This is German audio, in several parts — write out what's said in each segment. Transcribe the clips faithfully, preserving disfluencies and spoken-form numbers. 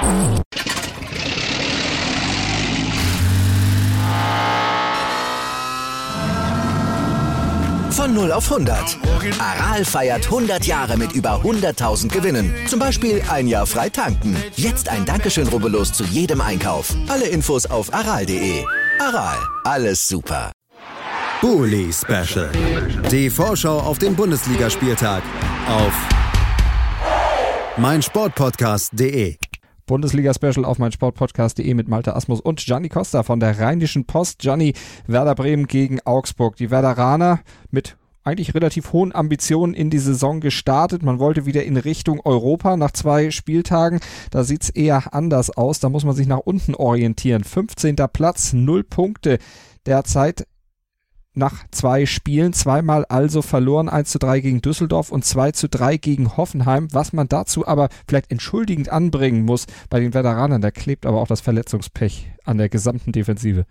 Von null auf hundert. Aral feiert hundert Jahre mit über hunderttausend Gewinnen. Zum Beispiel ein Jahr frei tanken. Jetzt ein Dankeschön, rubbellos zu jedem Einkauf. Alle Infos auf aral punkt de. Aral, alles super. Bully Special. Die Vorschau auf den Bundesligaspieltag auf meinsportpodcast punkt de. Bundesliga-Special auf meinsportpodcast punkt de mit Malte Asmus und Gianni Costa von der Rheinischen Post. Gianni, Werder Bremen gegen Augsburg. Die Werderaner mit eigentlich relativ hohen Ambitionen in die Saison gestartet. Man wollte wieder in Richtung Europa nach zwei Spieltagen. Da sieht's eher anders aus. Da muss man sich nach unten orientieren. fünfzehnter Platz, null Punkte derzeit nach zwei Spielen. Zweimal also verloren, eins zu drei gegen Düsseldorf und zwei zu drei gegen Hoffenheim. Was man dazu aber vielleicht entschuldigend anbringen muss bei den Werderanern, da klebt aber auch das Verletzungspech an der gesamten Defensive.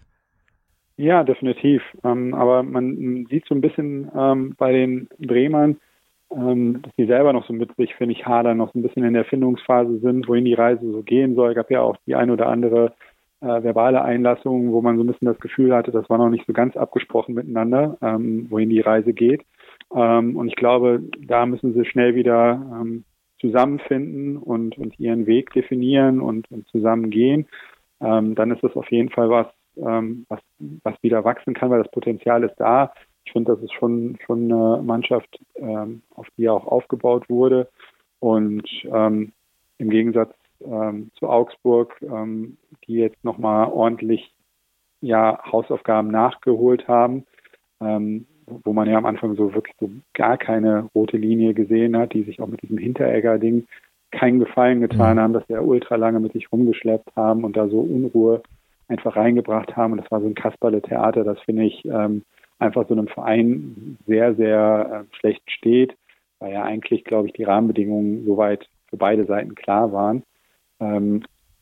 Ja, definitiv. Ähm, aber man sieht so ein bisschen ähm, bei den Bremern, ähm, dass die selber noch so mit sich, finde ich, hadern, noch so ein bisschen in der Findungsphase sind, wohin die Reise so gehen soll. Es gab ja auch die ein oder andere äh, verbale Einlassung, wo man so ein bisschen das Gefühl hatte, das war noch nicht so ganz abgesprochen miteinander, ähm, wohin die Reise geht. Ähm, und ich glaube, da müssen sie schnell wieder ähm, zusammenfinden und, und ihren Weg definieren und, und zusammengehen. Ähm, dann ist das auf jeden Fall was, Ähm, was, was wieder wachsen kann, weil das Potenzial ist da. Ich finde, das ist schon, schon eine Mannschaft, ähm, auf die auch aufgebaut wurde. Und ähm, im Gegensatz ähm, zu Augsburg, ähm, die jetzt nochmal ordentlich ja, Hausaufgaben nachgeholt haben, ähm, wo man ja am Anfang so wirklich so gar keine rote Linie gesehen hat, die sich auch mit diesem Hinteregger-Ding keinen Gefallen getan haben, dass sie ja ultra lange mit sich rumgeschleppt haben und da so Unruhe einfach reingebracht haben. Und das war so ein Kasperle-Theater, das finde ich ähm, einfach so einem Verein sehr, sehr äh, schlecht steht, weil ja eigentlich, glaube ich, die Rahmenbedingungen soweit für beide Seiten klar waren. Ähm,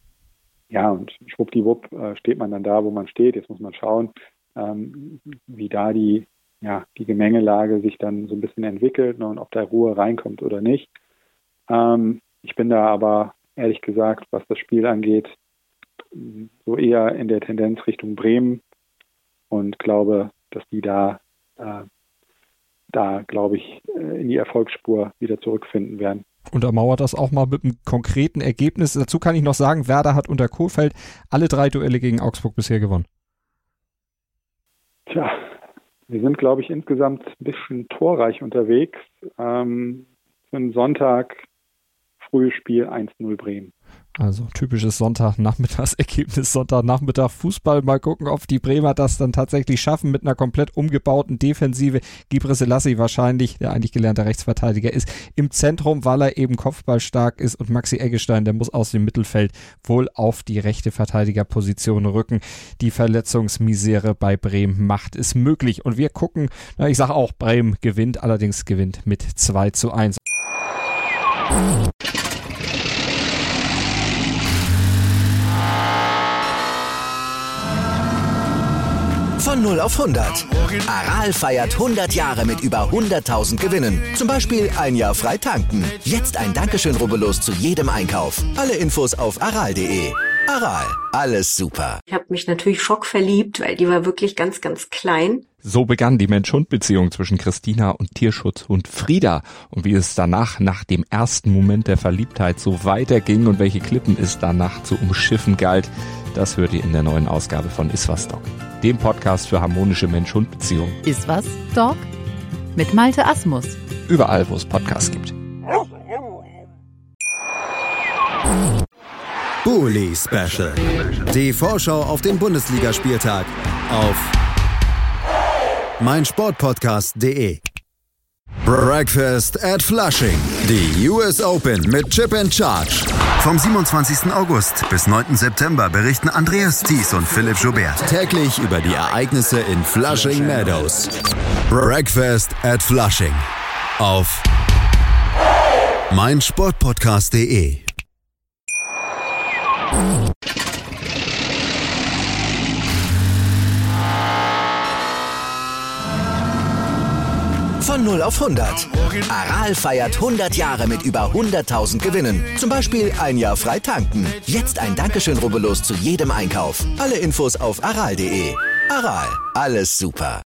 ja, und schwuppdiwupp äh, steht man dann da, wo man steht. Jetzt muss man schauen, ähm, wie da die, ja, die Gemengelage sich dann so ein bisschen entwickelt, ne, und ob da Ruhe reinkommt oder nicht. Ähm, ich bin da aber, ehrlich gesagt, was das Spiel angeht, so eher in der Tendenz Richtung Bremen und glaube, dass die da, äh, da glaube ich, in die Erfolgsspur wieder zurückfinden werden. Untermauert das auch mal mit einem konkreten Ergebnis. Dazu kann ich noch sagen, Werder hat unter Kohlfeld alle drei Duelle gegen Augsburg bisher gewonnen. Tja, wir sind, glaube ich, insgesamt ein bisschen torreich unterwegs. Ähm, für einen Sonntag frühes Spiel eins null Bremen. Also typisches Sonntagnachmittagsergebnis, Sonntagnachmittag Fußball. Mal gucken, ob die Bremer das dann tatsächlich schaffen mit einer komplett umgebauten Defensive. Gebre Selassie wahrscheinlich, der eigentlich gelernter Rechtsverteidiger ist, im Zentrum, weil er eben kopfballstark ist, und Maxi Eggestein, der muss aus dem Mittelfeld wohl auf die rechte Verteidigerposition rücken. Die Verletzungsmisere bei Bremen macht es möglich. Und wir gucken, na, ich sage auch, Bremen gewinnt, allerdings gewinnt mit zwei zu eins. Von null auf hundert. Aral feiert hundert Jahre mit über hunderttausend Gewinnen. Zum Beispiel ein Jahr frei tanken. Jetzt ein Dankeschön, rubbellos zu jedem Einkauf. Alle Infos auf aral punkt de. Aral, alles super. Ich habe mich natürlich schockverliebt, weil die war wirklich ganz, ganz klein. So begann die Mensch-Hund-Beziehung zwischen Christina und Tierschutzhund Frieda. Und wie es danach, nach dem ersten Moment der Verliebtheit, so weiterging und welche Klippen es danach zu umschiffen galt, das hört ihr in der neuen Ausgabe von Iswas Dog, dem Podcast für harmonische Mensch-Hund-Beziehungen. Iswas Dog mit Malte Asmus. Überall, wo es Podcasts gibt. Bully Special. Die Vorschau auf den Bundesligaspieltag auf meinsportpodcast punkt de. Breakfast at Flushing. Die U S Open mit Chip and Charge. Vom siebenundzwanzigsten August bis neunten September berichten Andreas Thies und Philipp Joubert täglich über die Ereignisse in Flushing Meadows. Breakfast at Flushing auf meinsportpodcast punkt de. Von Von null auf hundert. Aral feiert hundert Jahre mit über hunderttausend Gewinnen. Zum Beispiel ein Jahr frei tanken. Jetzt ein Dankeschön, rubbellos zu jedem Einkauf. Alle Infos auf aral punkt de. Aral, alles super.